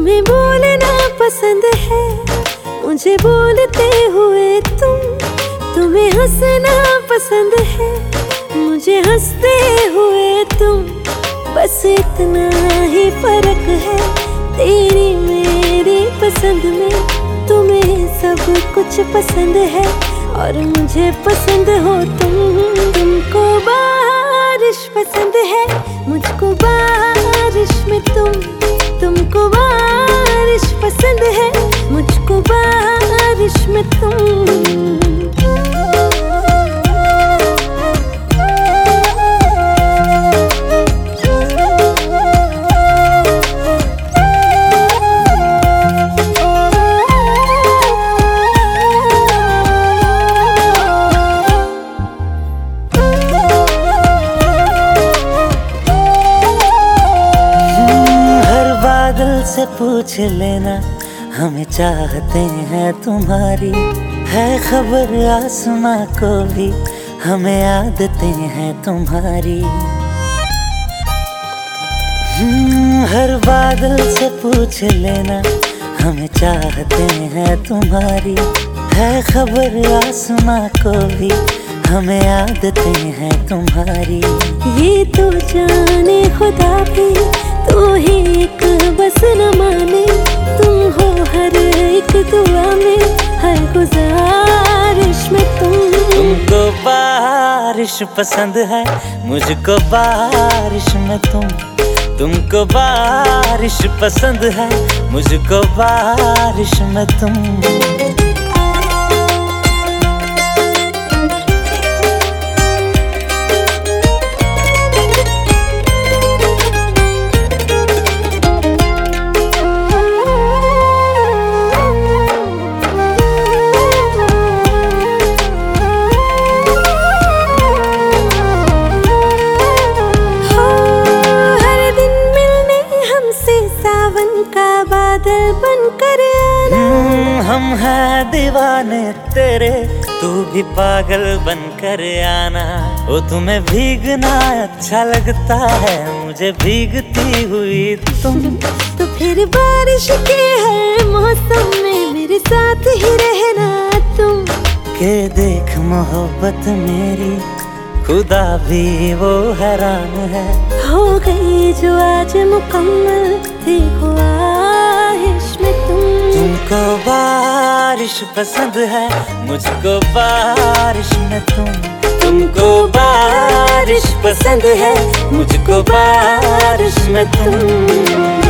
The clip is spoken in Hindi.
तुम्हें बोलना पसंद है, मुझे बोलते हुए तुम्हें हंसना पसंद है, मुझे हंसते हुए तुम। बस इतना ही फर्क है तेरी मेरी पसंद में। तुम्हें सब कुछ पसंद है और मुझे पसंद हो तुम। तुमको बारिश पसंद है, मुझको बारिश में तुमको बारिश पसंद है, मुझको बारिश में तुम। से पूछ लेना हमें चाहते हैं तुम्हारी, है खबर आसमां को भी हमें आदतें हैं तुम्हारी। हर बादल से पूछ लेना हमें चाहते हैं तुम्हारी, है खबर आसमां को भी हमें आदतें हैं तुम्हारी। ये तो जाने खुदा भी तू ही एक बस न माने, तुम हो हर एक दुआ में, हर गुजारिश में तुमको बारिश पसंद है, मुझको बारिश में तुमको बारिश पसंद है, मुझको बारिश में तुम। बादल बनकर आना, हम हैं दीवाने तेरे, तू भी पागल बनकर आना। ओ तुम्हें भीगना अच्छा लगता है, मुझे भीगती हुई तुम। तो फिर बारिश के हर मौसम में मेरे साथ ही रहना तुम। के देख मोहब्बत मेरी खुदा भी वो हैरान है, हो गई जो आज मुकम्मल देखो आहिश में तुमको बारिश पसंद है, मुझको बारिश में तुमको बारिश पसंद है, मुझको बारिश में तुम।